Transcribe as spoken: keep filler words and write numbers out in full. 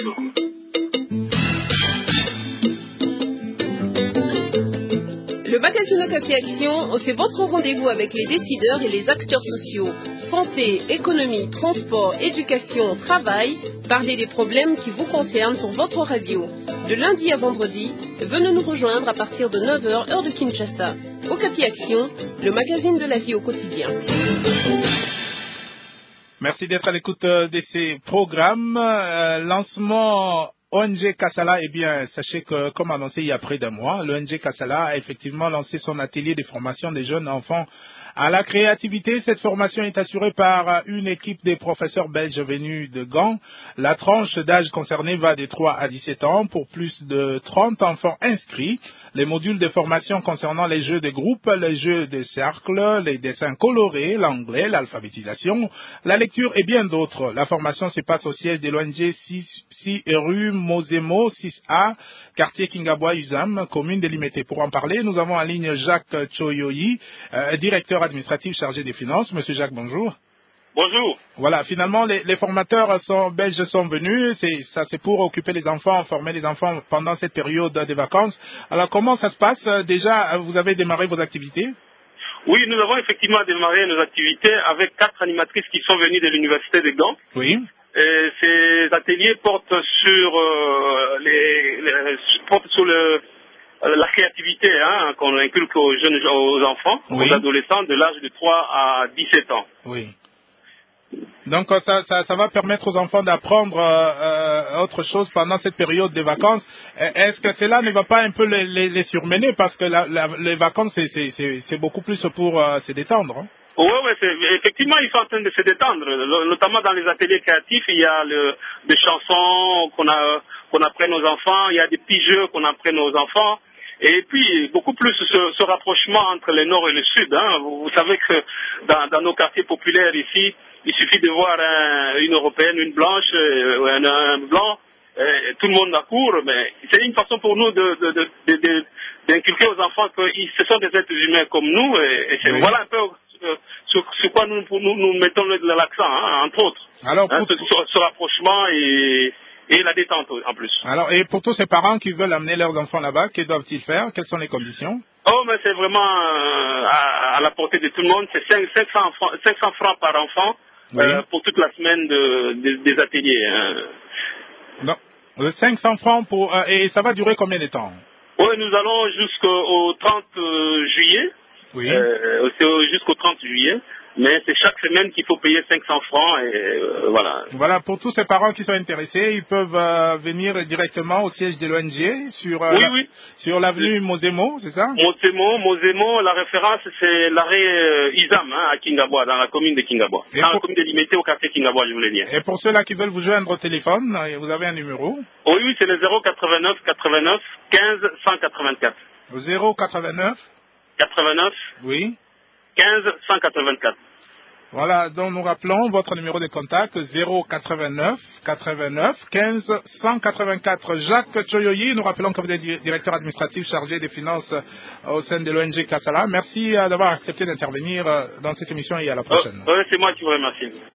Le magazine Okapi Action, c'est votre rendez-vous avec les décideurs et les acteurs sociaux. Santé, économie, transport, éducation, travail. Parlez des problèmes qui vous concernent sur votre radio. De lundi à vendredi, venez nous rejoindre à partir de neuf heures, heure de Kinshasa. Okapi Action, le magazine de la vie au quotidien. Merci d'être à l'écoute de ces programmes. Euh, lancement O N G Kassala, eh bien, sachez que, comme annoncé il y a près d'un mois, l'O N G Kassala a effectivement lancé son atelier de formation des jeunes enfants à la créativité. Cette formation est assurée par une équipe des professeurs belges venus de Gand. La tranche d'âge concernée va de trois à dix-sept ans pour plus de trente enfants inscrits. Les modules de formation concernant les jeux de groupe, les jeux de cercle, les dessins colorés, l'anglais, l'alphabétisation, la lecture et bien d'autres. La formation se passe au siège de l'O N G six rue Mosemo six A, quartier Kingabwa Uzam, commune délimitée. Pour en parler, nous avons en ligne Jacques Choyoyi, euh, directeur administratif chargé des finances. Monsieur Jacques, bonjour. Bonjour. Voilà, finalement, les, les formateurs sont, belges sont venus. C'est, ça, c'est pour occuper les enfants, former les enfants pendant cette période des vacances. Alors, comment ça se passe? Déjà, vous avez démarré vos activités? Oui, nous avons effectivement démarré nos activités avec quatre animatrices qui sont venues de l'université de Gand. Oui. Et ces ateliers portent sur euh, les, les portent sur le la créativité, hein, qu'on inculque aux jeunes, aux enfants, oui. Aux adolescents de l'âge de trois à dix-sept ans. Oui. Donc ça, ça, ça va permettre aux enfants d'apprendre euh, autre chose pendant cette période de vacances. Est-ce que cela ne va pas un peu les, les, les surmener, parce que la, la, les vacances c'est, c'est, c'est, c'est beaucoup plus pour euh, se détendre, hein? Oui, ouais, effectivement, ils sont en train de se détendre. Notamment dans les ateliers créatifs, il y a le, des chansons qu'on a, qu'on apprenne aux enfants, il y a des petits jeux qu'on apprenne aux enfants. Et puis, beaucoup plus ce, ce rapprochement entre le nord et le sud. Hein. Vous, vous savez que dans, dans nos quartiers populaires ici, il suffit de voir un, une européenne, une blanche, euh, un, un blanc, euh, tout le monde accourt. Mais c'est une façon pour nous de, de, de, de, de, d'inculquer aux enfants que ce sont des êtres humains comme nous. Et, et c'est, oui. Voilà un peu euh, sur, sur quoi nous, nous, nous mettons l'accent, hein, entre autres. Alors, pour... hein, ce, ce, ce rapprochement et... Et la détente en plus. Alors, et pour tous ces parents qui veulent amener leurs enfants là-bas, que doivent-ils faire? Quelles sont les conditions? Oh, mais c'est vraiment euh, à, à la portée de tout le monde. C'est cinq cents francs par enfant, oui. euh, pour toute la semaine de, de, des ateliers. Hein. Donc, cinq cents francs pour... Euh, et ça va durer combien de temps? Oui, nous allons jusqu'au trente juillet. Oui. Euh, c'est jusqu'au trente juillet. Mais c'est chaque semaine qu'il faut payer cinq cents francs et euh, voilà. Voilà, pour tous ces parents qui sont intéressés, ils peuvent euh, venir directement au siège de l'O N G sur, euh, oui, la, oui. sur l'avenue Mosemo, c'est ça? Mosemo, Mosemo, la référence c'est l'arrêt euh, Izam, hein, à Kingabwa, dans la commune de Kingabwa. Et dans pour... la commune délimitée au quartier Kingabwa, je voulais dire. Et pour ceux-là qui veulent vous joindre au téléphone, vous avez un numéro? Oui, oui, c'est le zéro quatre-vingt-neuf quatre-vingt-neuf quinze cent quatre-vingt-quatre. zéro quatre-vingt-neuf quatre-vingt-neuf Oui. quinze cent quatre-vingt-quatre. Voilà, donc nous rappelons votre numéro de contact zéro quatre-vingt-neuf quatre-vingt-neuf quinze cent quatre-vingt-quatre. Jacques Choyoyi, nous rappelons que vous êtes directeur administratif chargé des finances au sein de l'O N G Kassala. Merci d'avoir accepté d'intervenir dans cette émission et à la prochaine. Oh, ouais, c'est moi qui vous remercie.